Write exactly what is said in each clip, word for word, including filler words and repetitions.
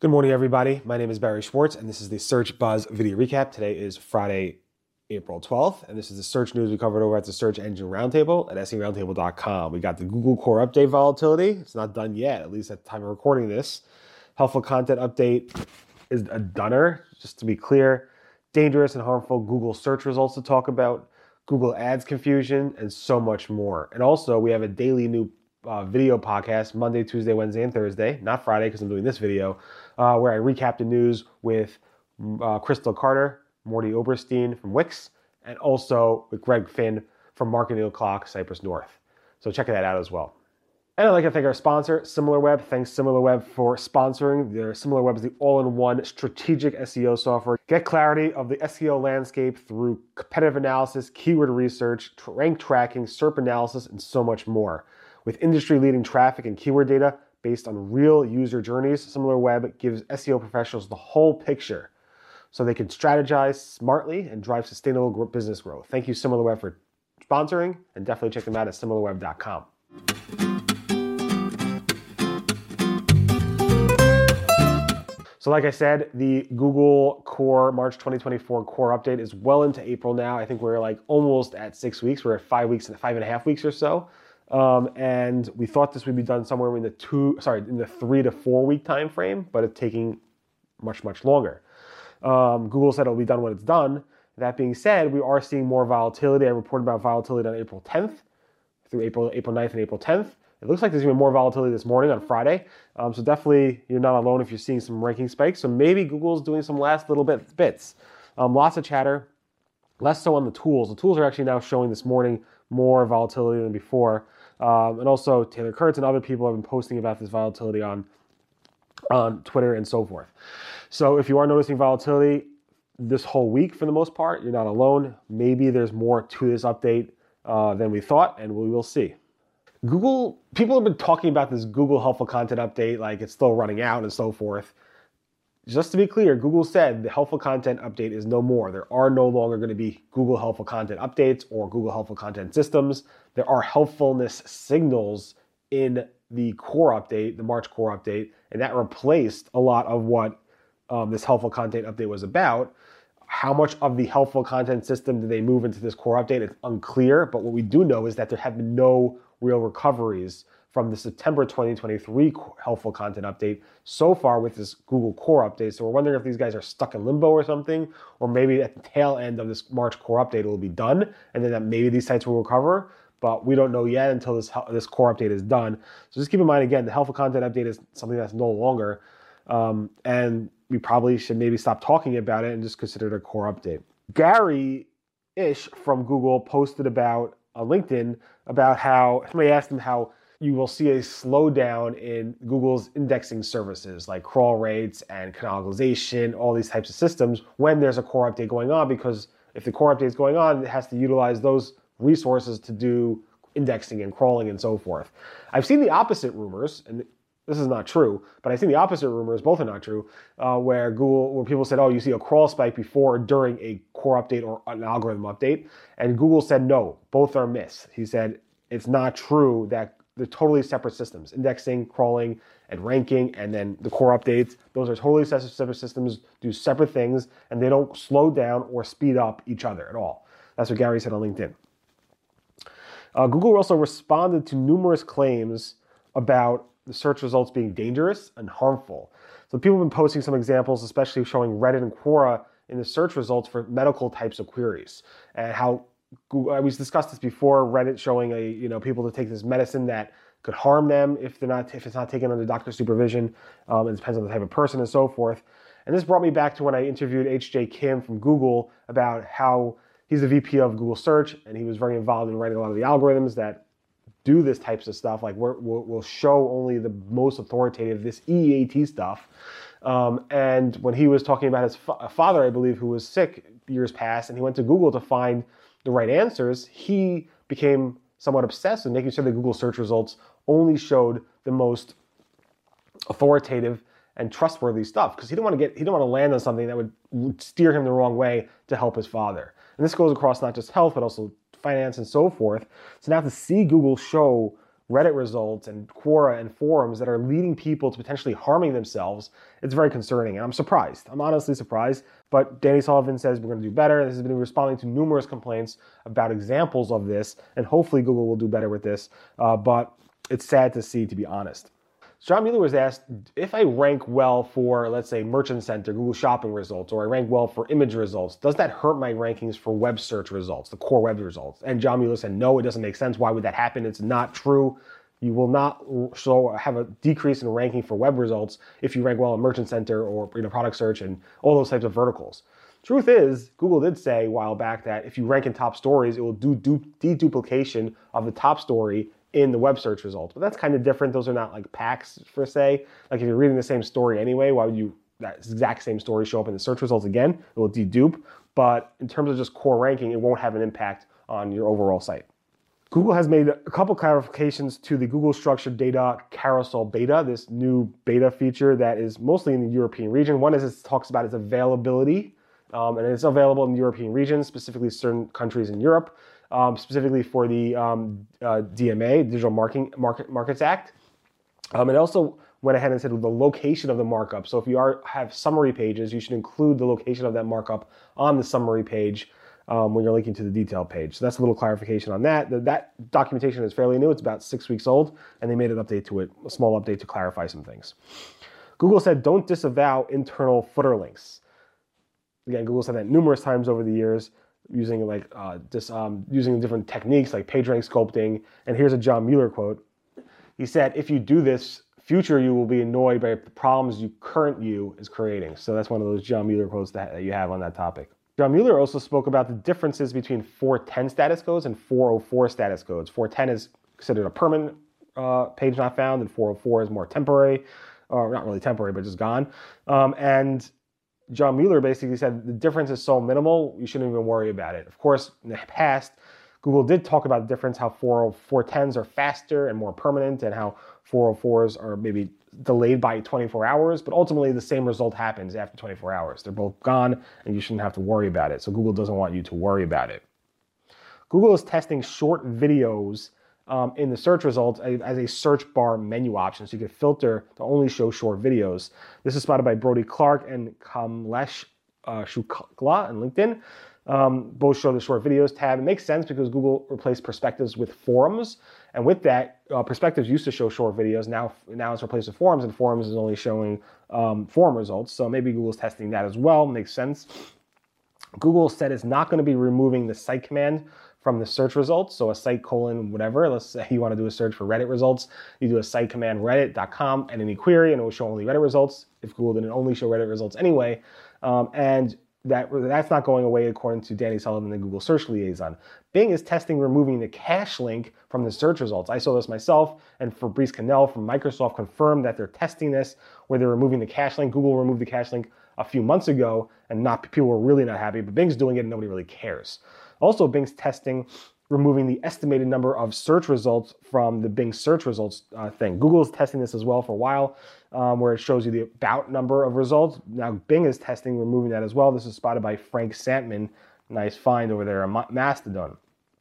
Good morning, everybody. My name is Barry Schwartz, and this is the Search Buzz video recap. Today is Friday, April twelfth, and this is the search news we covered over at the Search Engine Roundtable at S E Roundtable dot com. We got the Google Core Update volatility. It's not done yet, at least at the time of recording this. Helpful content update is a dunner, just to be clear. Dangerous and harmful Google search results to talk about. Google Ads confusion, and so much more. And also, we have a daily new Uh, video podcast Monday, Tuesday, Wednesday, and Thursday, not Friday because I'm doing this video, uh, where I recap the news with uh, Crystal Carter, Morty Oberstein from Wix, and also with Greg Finn from Marketing O'Clock, Cypress North. So check that out as well. And I'd like to thank our sponsor, SimilarWeb. Thanks SimilarWeb for sponsoring. Their SimilarWeb is the all-in-one strategic S E O software. Get clarity of the S E O landscape through competitive analysis, keyword research, rank tracking, S E R P analysis, and so much more. With industry-leading traffic and keyword data based on real user journeys, SimilarWeb gives S E O professionals the whole picture so they can strategize smartly and drive sustainable business growth. Thank you, SimilarWeb, for sponsoring, and definitely check them out at Similarweb dot com. So like I said, the Google Core March twenty twenty-four Core Update is well into April now. I think we're like almost at six weeks. We're at five weeks and five and a half weeks or so. Um, and we thought this would be done somewhere in the two, sorry, in the three to four week time frame, but it's taking much, much longer. Um, Google said it'll be done when it's done. That being said, we are seeing more volatility. I reported about volatility on April tenth through April, April ninth and April tenth. It looks like there's even more volatility this morning on Friday. Um, so definitely you're not alone if you're seeing some ranking spikes. So maybe Google's doing some last little bit, bits. Um, lots of chatter, less so on the tools. The tools are actually now showing this morning more volatility than before. Um, and also Taylor Kurtz and other people have been posting about this volatility on, on Twitter and so forth. So if you are noticing volatility this whole week for the most part, you're not alone. Maybe there's more to this update uh, than we thought, and we will see. Google, people have been talking about this Google Helpful Content Update like it's still running out and so forth. Just to be clear, Google said the Helpful Content Update is no more. There are no longer going to be Google Helpful Content Updates or Google Helpful Content Systems. There are helpfulness signals in the Core Update, the March Core Update, and that replaced a lot of what um, this Helpful Content Update was about. How much of the Helpful Content System did they move into this Core Update? It's unclear, but what we do know is that there have been no real recoveries from the September twenty twenty-three Helpful Content Update so far with this Google Core Update. So we're wondering if these guys are stuck in limbo or something, or maybe at the tail end of this March Core Update it will be done, and then that maybe these sites will recover, but we don't know yet until this, this Core Update is done. So just keep in mind, again, the Helpful Content Update is something that's no longer, um, and we probably should maybe stop talking about it and just consider it a Core Update. Gary Ish from Google posted about, on LinkedIn, about how, somebody asked him how you will see a slowdown in Google's indexing services like crawl rates and canonicalization, all these types of systems when there's a core update going on, because if the core update is going on, it has to utilize those resources to do indexing and crawling and so forth. I've seen the opposite rumors, and this is not true, but I've seen the opposite rumors, both are not true, uh, where Google, where people said, oh, you see a crawl spike before or during a core update or an algorithm update, and Google said no, both are myths. He said it's not true that they're totally separate systems. Indexing, crawling, and ranking, and then the core updates. Those are totally separate systems, do separate things, and they don't slow down or speed up each other at all. That's what Gary said on LinkedIn. Uh, Google also responded to numerous claims about the search results being dangerous and harmful. So people have been posting some examples, especially showing Reddit and Quora in the search results for medical types of queries, and how Google, we discussed this before, Reddit showing a, you know, people to take this medicine that could harm them if they're not, if it's not taken under doctor supervision. Um, it depends on the type of person and so forth. And this brought me back to when I interviewed H J Kim from Google about how he's the V P of Google Search, and he was very involved in writing a lot of the algorithms that do this types of stuff. Like we're, we'll, we'll show only the most authoritative, this E A T stuff. Um, and when he was talking about his fa- father, I believe, who was sick years past, and he went to Google to find the right answers, he became somewhat obsessed with making sure that Google search results only showed the most authoritative and trustworthy stuff, because he didn't want to get he didn't want to land on something that would steer him the wrong way to help his father. And this goes across not just health, but also finance and so forth. So now to see Google show Reddit results and Quora and forums that are leading people to potentially harming themselves, it's very concerning. And I'm surprised. I'm honestly surprised. But Danny Sullivan says we're going to do better. This has been responding to numerous complaints about examples of this, and hopefully Google will do better with this. Uh, but it's sad to see, to be honest. John Mueller was asked, if I rank well for, let's say, Merchant Center, Google Shopping results, or I rank well for image results, does that hurt my rankings for web search results, the core web results? And John Mueller said, no, it doesn't make sense. Why would that happen? It's not true. You will not show have a decrease in ranking for web results if you rank well in Merchant Center or you know, product search and all those types of verticals. Truth is, Google did say a while back that if you rank in top stories, it will do deduplication of the top story in the web search results. But that's kind of different. Those are not like packs per se. Like if you're reading the same story anyway, why would you that exact same story show up in the search results again? It will dedupe. But in terms of just core ranking, it won't have an impact on your overall site. Google has made a couple clarifications to the Google Structured Data Carousel Beta, this new beta feature that is mostly in the European region. One is it talks about its availability, um, and it's available in the European region, specifically certain countries in Europe. Um, specifically for the um, uh, D M A, Digital Marketing, Market, Markets Act. Um, it also went ahead and said the location of the markup. So if you are have summary pages, you should include the location of that markup on the summary page um, when you're linking to the detail page. So that's a little clarification on that. The, that documentation is fairly new. It's about six weeks old, and they made an update to it, a small update to clarify some things. Google said, don't disavow internal footer links. Again, Google said that numerous times over the years, using like uh, this, um, using different techniques like PageRank sculpting. And here's a John Mueller quote. He said, if you do this, future you will be annoyed by the problems you current you is creating. So that's one of those John Mueller quotes that, that you have on that topic. John Mueller also spoke about the differences between four ten status codes and four oh four status codes. four ten is considered a permanent uh, page not found, and four oh four is more temporary, or not really temporary, but just gone. Um, and John Mueller basically said the difference is so minimal, you shouldn't even worry about it. Of course, in the past, Google did talk about the difference, how four tens are faster and more permanent, and how four oh fours are maybe delayed by twenty-four hours, but ultimately the same result happens after twenty-four hours. They're both gone, and you shouldn't have to worry about it. So Google doesn't want you to worry about it. Google is testing short videos Um, in the search results as a search bar menu option, so you can filter to only show short videos. This is spotted by Brody Clark and Kamlesh uh, Shukla on LinkedIn. Um, both show the short videos tab. It makes sense because Google replaced perspectives with forums, and with that, uh, perspectives used to show short videos. Now, now it's replaced with forums, and forums is only showing um, forum results. So maybe Google's testing that as well. Makes sense. Google said it's not going to be removing the site command from the search results. So a site colon whatever, let's say you want to do a search for Reddit results, you do a site command reddit dot com and any query, and it will show only Reddit results if Google didn't only show Reddit results anyway. Um, and that that's not going away according to Danny Sullivan, the Google Search Liaison. Bing is testing removing the cache link from the search results. I saw this myself, and Fabrice Cannell from Microsoft confirmed that they're testing this, where they're removing the cache link. Google removed the cache link a few months ago, and not people were really not happy, but Bing's doing it and nobody really cares. Also, Bing's testing removing the estimated number of search results from the Bing search results uh, thing. Google is testing this as well for a while, um, where it shows you the about number of results. Now, Bing is testing removing that as well. This is spotted by Frank Santman. Nice find over there on Mastodon.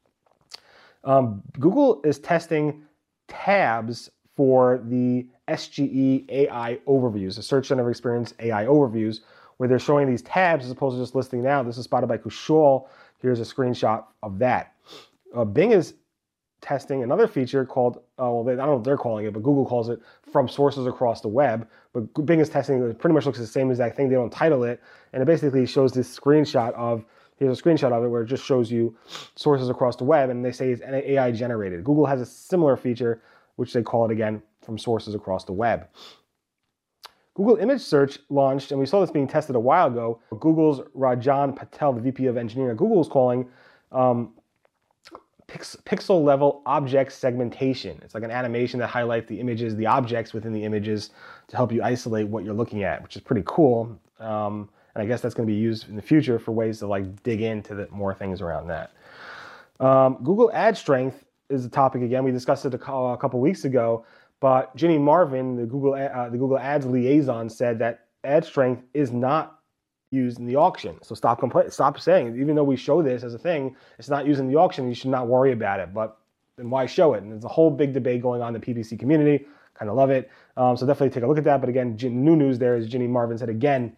Um, Google is testing tabs for the S G E A I overviews, the Search Center of Experience A I overviews, where they're showing these tabs as opposed to just listing now. This is spotted by Kushal. Here's a screenshot of that. Uh, Bing is testing another feature called, uh, well, they, I don't know what they're calling it, but Google calls it from sources across the web. But Bing is testing, it pretty much looks the same exact thing. They don't title it. And it basically shows this screenshot of, here's a screenshot of it where it just shows you sources across the web, and they say it's A I generated. Google has a similar feature, which they call it again, from sources across the web. Google Image Search launched, and we saw this being tested a while ago. Google's Rajan Patel, the V P of Engineering at Google, is calling um, pix pixel level object segmentation. It's like an animation that highlights the images, the objects within the images to help you isolate what you're looking at, which is pretty cool. Um, and I guess that's going to be used in the future for ways to like dig into the, more things around that. Um, Google Ad Strength is the topic again. We discussed it a, a couple weeks ago. But Ginny Marvin, the Google uh, the Google Ads liaison, said that ad strength is not used in the auction. So stop compla- stop saying, even though we show this as a thing, it's not used in the auction. You should not worry about it. But then why show it? And there's a whole big debate going on in the P P C community. Kind of love it. Um, so definitely take a look at that. But again, new news there is Ginny Marvin said again,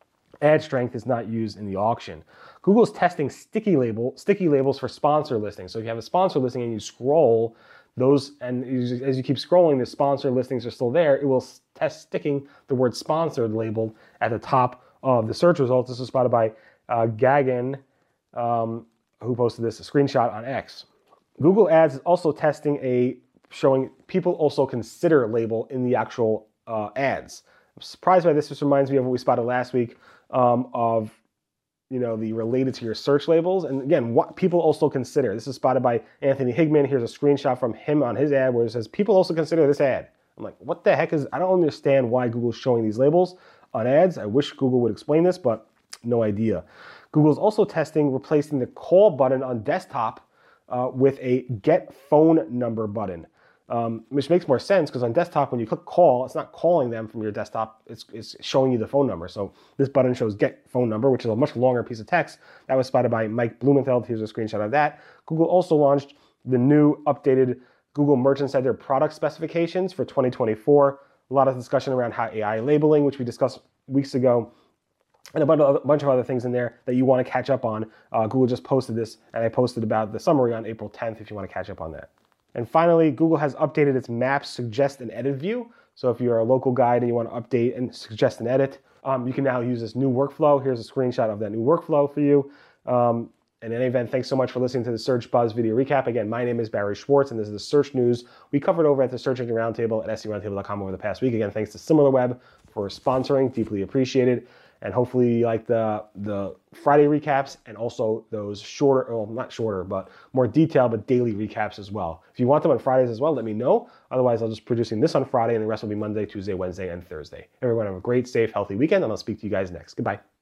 ad strength is not used in the auction. Google's testing sticky label sticky labels for sponsor listings. So if you have a sponsor listing and you scroll those, and as you keep scrolling, the sponsor listings are still there, it will test sticking the word sponsored labeled at the top of the search results. This was spotted by uh, Gagan, um, who posted this, a screenshot on X. Google Ads is also testing a, showing people also consider label in the actual uh, ads. I'm surprised by this. This reminds me of what we spotted last week um, of, you know, the related to your search labels. And again, what people also consider. This is spotted by Anthony Higman. Here's a screenshot from him on his ad where it says, people also consider this ad. I'm like, what the heck is, I don't understand why Google's showing these labels on ads. I wish Google would explain this, but no idea. Google's also testing replacing the call button on desktop uh, with a get phone number button. Um, which makes more sense because on desktop, when you click call, it's not calling them from your desktop, it's, it's showing you the phone number. So this button shows get phone number, which is a much longer piece of text. That was spotted by Mike Blumenfeld. Here's a screenshot of that. Google also launched the new updated Google Merchant Center product specifications for twenty twenty-four. A lot of discussion around how A I labeling, which we discussed weeks ago, and a bunch of, other, bunch of other things in there that you want to catch up on. Uh, Google just posted this, and I posted about the summary on April tenth if you want to catch up on that. And finally, Google has updated its Maps Suggest and Edit view. So if you're a local guide and you want to update and suggest and edit, um, you can now use this new workflow. Here's a screenshot of that new workflow for you. Um, in any event, thanks so much for listening to the Search Buzz video recap. Again, my name is Barry Schwartz, and this is the search news we covered over at the Search Engine Roundtable at S E O roundtable dot com over the past week. Again, thanks to SimilarWeb for sponsoring, deeply appreciated. And hopefully you like the, the Friday recaps and also those shorter, well, not shorter, but more detailed, but daily recaps as well. If you want them on Fridays as well, let me know. Otherwise, I'll just producing this on Friday, and the rest will be Monday, Tuesday, Wednesday, and Thursday. Everyone have a great, safe, healthy weekend, and I'll speak to you guys next. Goodbye.